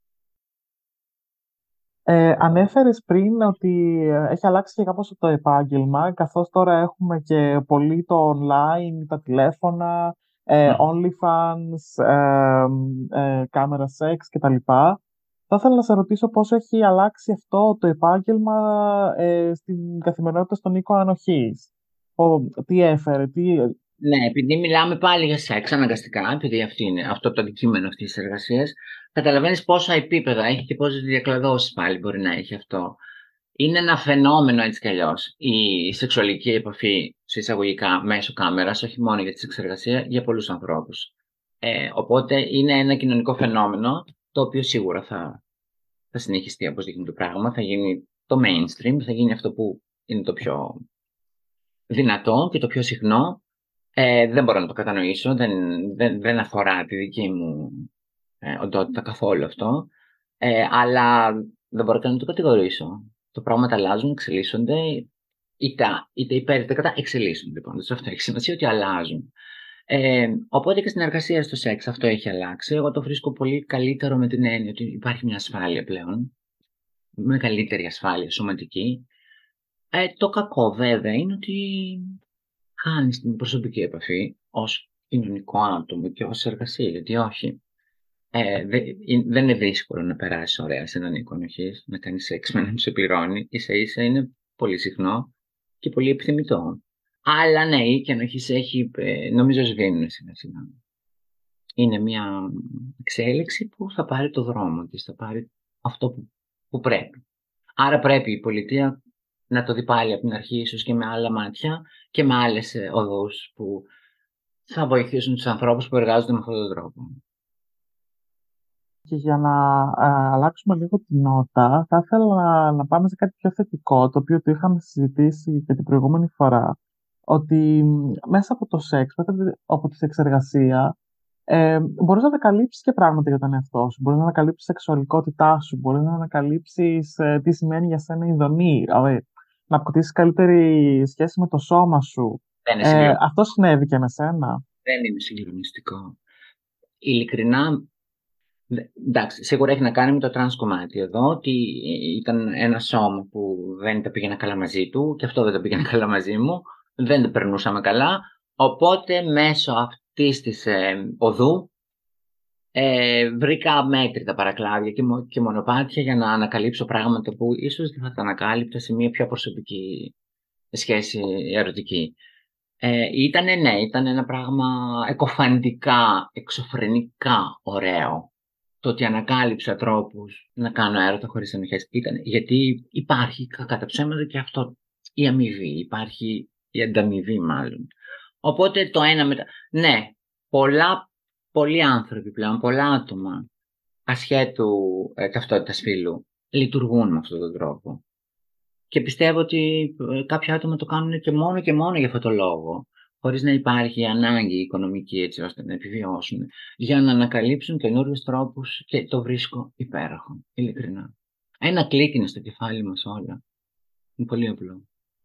Ε, ανέφερες πριν ότι ε, έχει αλλάξει και κάπως το επάγγελμα, καθώς τώρα έχουμε και πολύ το online, τα τηλέφωνα, ε, Mm. OnlyFans, ε, ε, κάμερα σεξ κτλ. Θα ήθελα να σε ρωτήσω πώς έχει αλλάξει αυτό το επάγγελμα ε, στην καθημερινότητα στον οίκο ανοχής. Ο, τι έφερε, τι... Ναι, επειδή μιλάμε πάλι για σεξ αναγκαστικά, επειδή αυτή είναι, αυτό το αντικείμενο αυτής της εργασίας, καταλαβαίνεις πόσα επίπεδα έχει και πόσες διακλαδώσεις πάλι μπορεί να έχει αυτό. Είναι ένα φαινόμενο έτσι κι αλλιώς η σεξουαλική επαφή σε εισαγωγικά μέσω κάμερας, όχι μόνο για τη σεξεργασία, για πολλούς ανθρώπους. Ε, οπότε είναι ένα κοινωνικό φαινόμενο το οποίο σίγουρα θα, θα συνεχιστεί όπως δείχνει το πράγμα, θα γίνει το mainstream, θα γίνει αυτό που είναι το πιο δυνατό και το πιο συχνό. Ε, δεν μπορώ να το κατανοήσω, δεν, δεν, δεν αφορά τη δική μου ε, οντότητα καθόλου αυτό, ε, αλλά δεν μπορώ και να το κατηγορήσω. Τα πράγματα αλλάζουν, εξελίσσονται, είτε, είτε υπέρ είτε κατά, εξελίσσονται. Λοιπόν, σε αυτό έχει σημασία ότι αλλάζουν. Ε, οπότε και στην εργασία στο σεξ αυτό έχει αλλάξει. Εγώ το βρίσκω πολύ καλύτερο με την έννοια ότι υπάρχει μια ασφάλεια πλέον, με καλύτερη ασφάλεια σωματική. Ε, το κακό βέβαια είναι ότι χάνεις την προσωπική επαφή ως κοινωνικό άτομο και ως εργασία, γιατί όχι. Ε, δε, δεν είναι δύσκολο να περάσει ωραία σε έναν οίκο ανοχής, να κάνει σεξ με έναν που σε πληρώνει. Ίσα ίσα είναι πολύ συχνό και πολύ επιθυμητό. Αλλά ναι, η οίκη ανοχής έχει, ε, νομίζω, σβήνουν σιγά σιγά. Είναι μια εξέλιξη που θα πάρει το δρόμο της, θα πάρει αυτό που, που πρέπει. Άρα πρέπει η πολιτεία να το δει πάλι από την αρχή, ίσως και με άλλα μάτια και με άλλες οδούς που θα βοηθήσουν τους ανθρώπους που εργάζονται με αυτόν τον τρόπο. Και για να α, αλλάξουμε λίγο την νότα, θα ήθελα να, να πάμε σε κάτι πιο θετικό, το οποίο το είχαμε συζητήσει και την προηγούμενη φορά, ότι μ, μέσα από το σεξ, μέσα από τη σεξεργασία, ε, μπορείς να ανακαλύψεις και πράγματα για τον εαυτό σου. Μπορείς να ανακαλύψεις σεξουαλικότητά σου, μπορείς να ανακαλύψεις ε, τι σημαίνει για σένα η ειδονή, δηλαδή να αποκτήσεις καλύτερη σχέση με το σώμα σου. Δεν είναι Ε, συγκλονιστικό. αυτό συνέβη και με σένα. Δεν είναι συγκλονιστικό. Ειλικρινά, δε- εντάξει, σίγουρα έχει να κάνει με το τρανς κομμάτι εδώ, ότι ήταν ένα σώμα που δεν τα πήγαινα καλά μαζί του και αυτό δεν τα πήγαινε καλά μαζί μου, δεν τα περνούσαμε καλά, οπότε μέσω αυτής της ε, οδού ε, βρήκα μέτρητα παρακλάδια και, μο- και μονοπάτια για να ανακαλύψω πράγματα που ίσως δεν θα τα ανακάλυπτα σε μια πιο προσωπική σχέση ερωτική. Ε, ήτανε, ναι, ήταν ένα πράγμα εκοφαντικά, εξωφρενικά ωραίο. Το ότι ανακάλυψα τρόπους να κάνω έρωτα χωρίς ενοχές. Ήταν, γιατί υπάρχει κατά ψέματα και αυτό η αμοιβή, υπάρχει η ανταμοιβή μάλλον. Οπότε το ένα μετά... Ναι, πολλά, πολλοί άνθρωποι πλέον, πολλά άτομα ασχέτου ε, ταυτότητας φύλου λειτουργούν με αυτόν τον τρόπο. Και πιστεύω ότι ε, κάποια άτομα το κάνουν και μόνο και μόνο για αυτόν τον λόγο, χωρίς να υπάρχει ανάγκη οικονομική έτσι ώστε να επιβιώσουν, για να ανακαλύψουν καινούριους τρόπους και το βρίσκω υπέροχο, ειλικρινά. Ένα κλικ είναι στο κεφάλι μας όλα. Είναι πολύ απλό.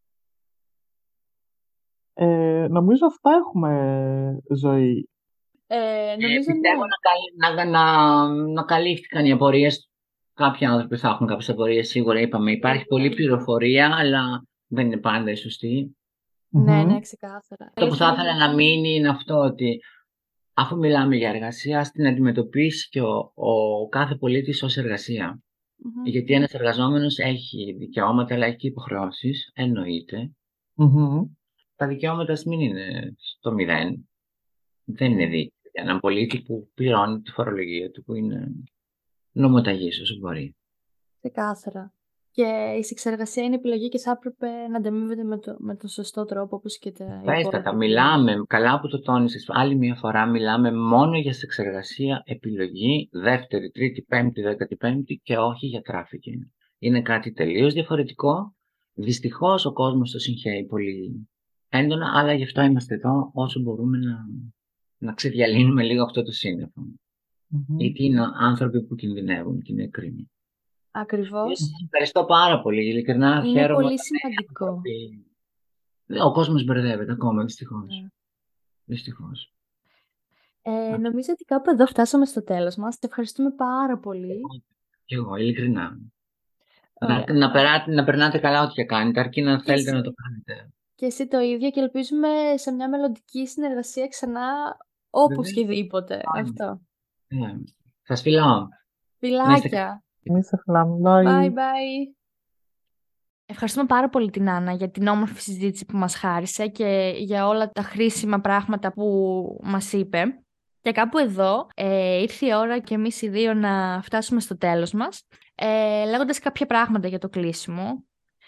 Ε, νομίζω αυτά έχουμε, Ζωή. Ε, Ε, νομίζω πιστεύω ναι. να, καλύ- να, να, να καλύφθηκαν οι απορίες. Κάποιοι άνθρωποι θα έχουν κάποιες απορίες, σίγουρα είπαμε. Υπάρχει πολλή πληροφορία, αλλά δεν είναι πάντα η σωστή. Ναι, Μμμ. ναι, ξεκάθαρα. Αυτό που θα ήθελα να μείνει είναι αυτό ότι αφού μιλάμε για εργασία, ας την αντιμετωπίσει και ο, ο κάθε πολίτης ως εργασία. Μμμ. Γιατί ένας εργαζόμενος έχει δικαιώματα, αλλά έχει και υποχρεώσεις, εννοείται. Μμμ. Τα δικαιώματα ας μην είναι στο μηδέν. Δεν είναι δίκαιο για έναν πολίτη που πληρώνει τη φορολογία του, που είναι νομοταγής όσο μπορεί. Ξεκάθαρα. Και η σεξεργασία είναι επιλογή και θα έπρεπε να ανταμείβεται με, το, με τον σωστό τρόπο, όπως και τα Πέστατα, υπόλοιπα. μιλάμε, καλά που το τόνισες, άλλη μια φορά μιλάμε μόνο για σεξεργασία επιλογή, δεύτερη, τρίτη, πέμπτη, δέκατη πέμπτη και όχι για τράφικινγκ. Είναι κάτι τελείως διαφορετικό. Δυστυχώς ο κόσμος το συγχαίει πολύ έντονα, αλλά γι' αυτό είμαστε εδώ όσο μπορούμε να, να ξεδιαλύνουμε λίγο αυτό το σύννεφο. Mm-hmm. Γιατί είναι άνθρωποι που κινδυνεύουν και είναι κρίμα. Ακριβώς. Ευχαριστώ πάρα πολύ. Ειλικρινά Είναι χαίρομαι. πολύ σημαντικό. Ο κόσμος μπερδεύεται ακόμα, δυστυχώς. Yeah. Δυστυχώς. Ε, νομίζω ότι κάπου εδώ φτάσαμε στο τέλος μας. Te ευχαριστούμε πάρα πολύ. Και εγώ, ειλικρινά. Ωραία. Να, να, περά, να περνάτε καλά ό,τι και κάνετε, αρκεί να και θέλετε εσύ. να το κάνετε. Και εσύ το ίδιο και ελπίζουμε σε μια μελλοντική συνεργασία ξανά οπωσδήποτε. Αυτό. Yeah. Σας φιλάω. Φιλάκια. Εμείς σε φιλάμε. Bye. Bye bye. Ευχαριστούμε πάρα πολύ την Άννα για την όμορφη συζήτηση που μας χάρισε και για όλα τα χρήσιμα πράγματα που μας είπε. Και κάπου εδώ ε, ήρθε η ώρα και εμείς οι δύο να φτάσουμε στο τέλος μας, ε, λέγοντας κάποια πράγματα για το κλείσιμο.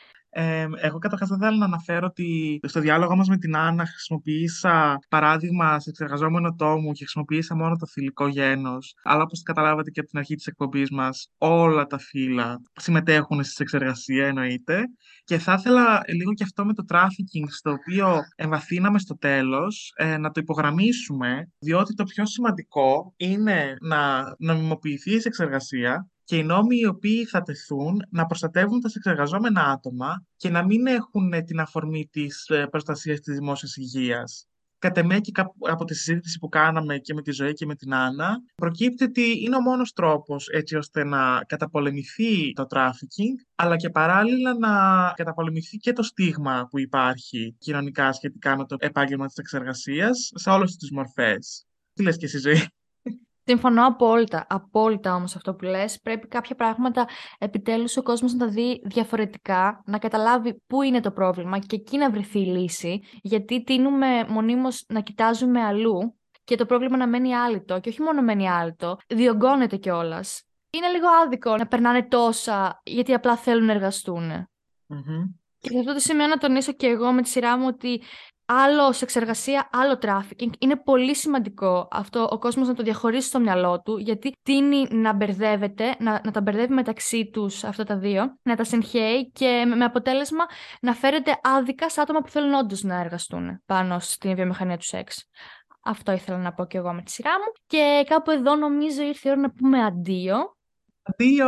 Ε, εγώ καταρχάς θα ήθελα να αναφέρω ότι στο διάλογο μας με την Άννα χρησιμοποίησα παράδειγμα σε εξεργαζόμενο τόμου και χρησιμοποίησα μόνο το θηλυκό γένος. Αλλά όπως καταλάβατε και από την αρχή της εκπομπής μας, όλα τα φύλλα συμμετέχουν στη εξεργασία, εννοείται. Και θα ήθελα λίγο και αυτό με το trafficking, στο οποίο εμβαθύναμε στο τέλος, ε, να το υπογραμμίσουμε, διότι το πιο σημαντικό είναι να νομιμοποιηθεί η εξεργασία και οι νόμοι οι οποίοι θα τεθούν να προστατεύουν τα σεξεργαζόμενα άτομα και να μην έχουν την αφορμή της προστασίας της δημόσιας υγείας. Κατ' εμέ και από τη συζήτηση που κάναμε και με τη Ζωή και με την Άννα, προκύπτει ότι είναι ο μόνος τρόπος έτσι ώστε να καταπολεμηθεί το τράφικινγκ, αλλά και παράλληλα να καταπολεμηθεί και το στίγμα που υπάρχει κοινωνικά σχετικά με το επάγγελμα της εξεργασίας σε όλες τις μορφές. Τι λες και εσύ, Ζωή? Συμφωνώ απόλυτα, απόλυτα όμως αυτό που λες. Πρέπει κάποια πράγματα επιτέλους ο κόσμος να τα δει διαφορετικά, να καταλάβει πού είναι το πρόβλημα και εκεί να βρεθεί η λύση, γιατί τείνουμε μονίμως να κοιτάζουμε αλλού και το πρόβλημα να μένει άλυτο και όχι μόνο μένει άλυτο, διωγγώνεται κιόλας. Είναι λίγο άδικο να περνάνε τόσα γιατί απλά θέλουν να εργαστούν. Mm-hmm. Και σε αυτό το σημείο να τονίσω και εγώ με τη σειρά μου ότι άλλο σεξεργασία, άλλο trafficking. Είναι πολύ σημαντικό αυτό ο κόσμος να το διαχωρίσει στο μυαλό του, γιατί τείνει να μπερδεύεται, να, να τα μπερδεύει μεταξύ τους αυτά τα δύο, να τα συγχαίει και με, με αποτέλεσμα να φέρεται άδικα σε άτομα που θέλουν όντως να εργαστούν πάνω στην βιομηχανία του σεξ. Αυτό ήθελα να πω και εγώ με τη σειρά μου. Και κάπου εδώ νομίζω ήρθε η ώρα να πούμε αντίο. Αντίο!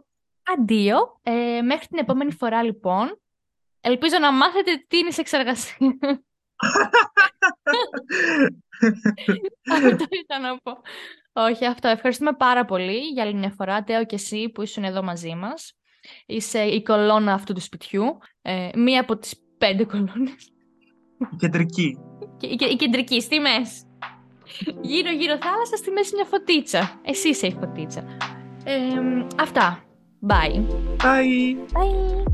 Αντίο. Ε, μέχρι την επόμενη φορά λοιπόν. Ελπίζω να μάθετε τι είναι η σεξεργασία. Αυτό ήταν να πω. Όχι, αυτό. Ευχαριστούμε πάρα πολύ για άλλη μια φορά, Τέο και εσύ που ήσουν εδώ μαζί μας. Είσαι η κολόνα αυτού του σπιτιού. Ε, μία από τις πέντε κολόνες. Η κεντρική. Και, η, η κεντρική, στη μέση. Γύρω-γύρω θάλασσα, στη μέση μια φωτίτσα. Εσύ είσαι η φωτίτσα. Ε, αυτά. Bye. Bye. Bye.